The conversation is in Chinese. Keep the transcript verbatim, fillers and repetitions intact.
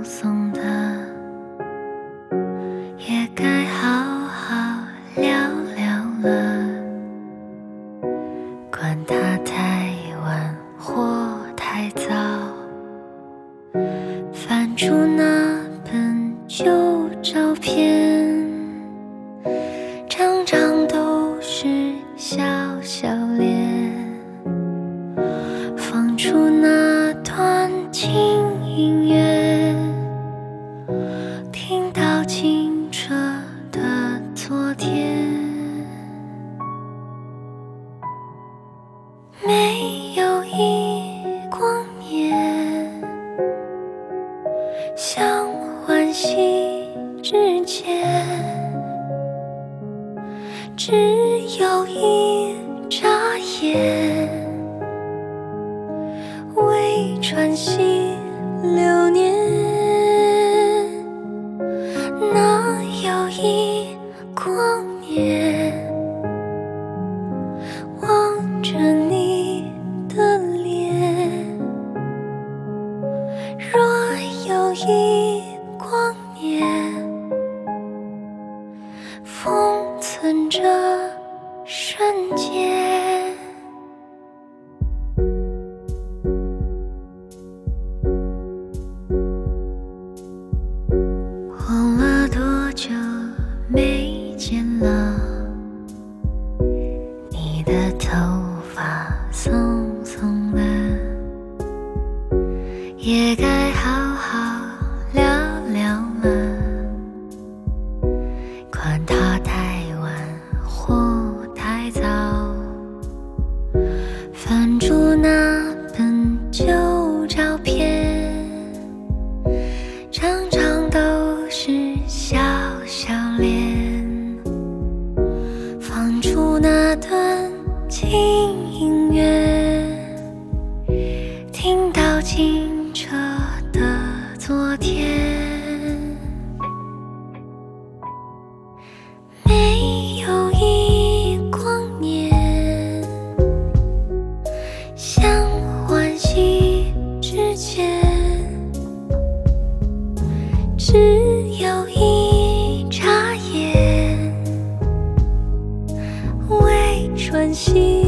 送的，也该好好聊聊了。管它太晚或太早，翻出那本旧照片，常常都是笑笑脸，放出那段轻音乐，听到清澈的昨天。没有一光年，像欢喜之间，只有一眨眼，为喘息流年。哪有一光年，望着你的脸，若有一光年，封存着瞬间。忘了多久没见了，你的头发松松的，也该好好聊聊了。管它太晚或太早，翻出那本旧照片，常常都是笑笑脸，放出那段轻音乐，听到清澈的昨天。没有一光年，像欢喜之间，只有一眨眼，为喘息